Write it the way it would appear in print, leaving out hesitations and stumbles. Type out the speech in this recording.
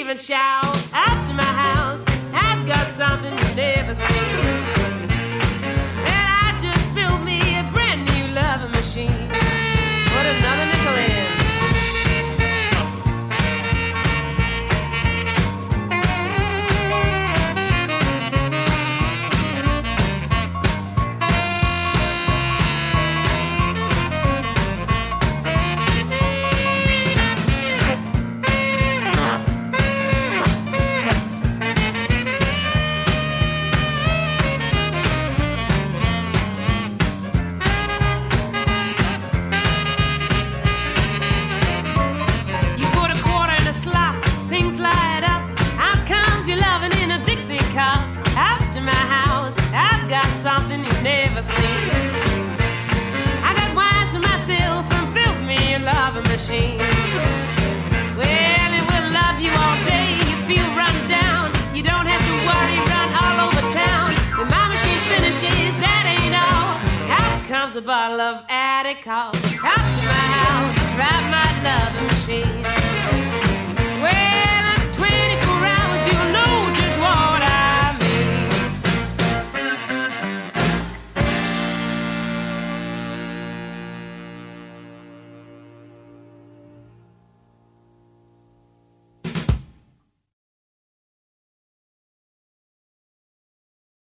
even shout. After my house, I've got something you've never seen. And I just built me a brand new loving machine. Put another nickel in. Something you've never seen. I got wise to myself and built me a loving machine. Well, it will love you all day. You feel run down. You don't have to worry, run all over town. When my machine finishes, that ain't all. Out comes a bottle of Atticol.